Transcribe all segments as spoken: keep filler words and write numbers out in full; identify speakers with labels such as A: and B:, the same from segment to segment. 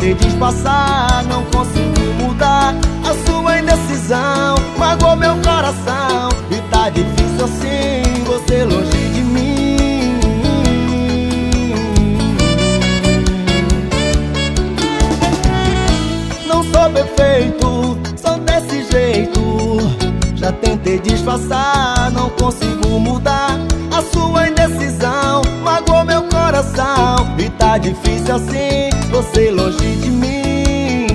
A: tentei disfarçar, não consigo mudar. A sua indecisão magoou meu coração, e tá difícil assim, você longe de mim. Não sou perfeito, sou desse jeito. Já tentei disfarçar, não consigo mudar. A sua indecisão magoou meu coração, e tá difícil assim, você longe de mim.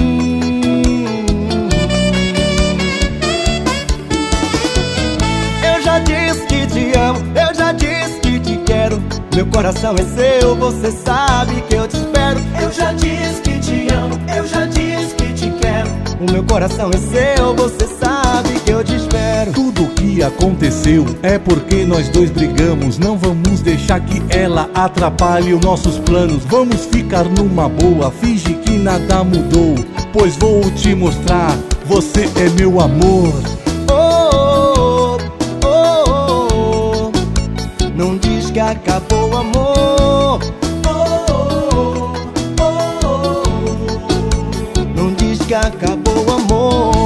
A: Eu já disse que te amo, eu já disse que te quero. Meu coração é seu, você sabe que eu te espero.
B: Eu já disse que te amo, eu já disse que te quero.
A: O meu coração é seu, você sabe que eu te espero.
C: Tudo que aconteceu é porque nós dois brigamos. Não vamos deixar que ela atrapalhe os nossos planos. Vamos ficar numa boa, finge que nada mudou, pois vou te mostrar, você é meu amor.
A: Oh, oh, oh, oh. Não diz que acabou o amor.
B: Oh, oh, oh, oh.
A: Não diz que acabou o amor.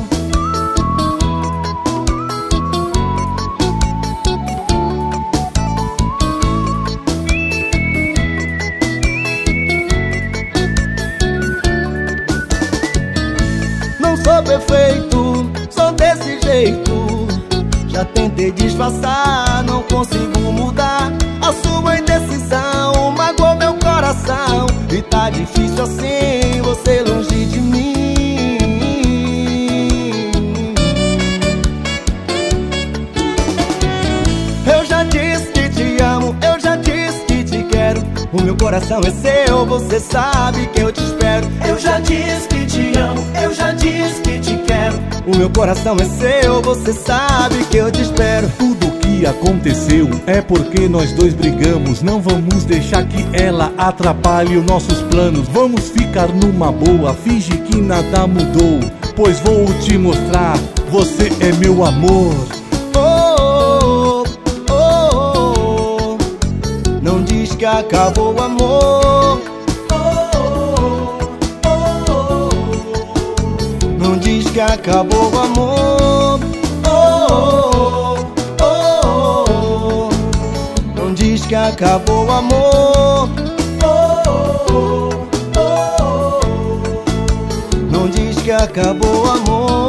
A: Não sou perfeito, sou desse jeito. Já tentei disfarçar, não consigo mudar. A sua indecisão magoou meu coração, e tá difícil assim, você longe de mim. Eu já disse que te amo, eu já disse que te quero. O meu coração é seu, você sabe que eu te espero.
B: Eu já disse que te amo, eu já disse que te quero.
A: O meu coração é seu, você sabe que eu te espero.
C: Tudo que aconteceu é porque nós dois brigamos. Não vamos deixar que ela atrapalhe os nossos planos. Vamos ficar numa boa, finge que nada mudou, pois vou te mostrar, você é meu amor.
A: Oh, oh, oh, oh. Não diz que acabou o amor.
B: Oh, oh, oh, oh.
A: Não diz que acabou o amor. Oh, oh, oh, oh. Não diz que acabou o amor.
B: Oh, oh, oh, oh.
A: Não diz que acabou o amor.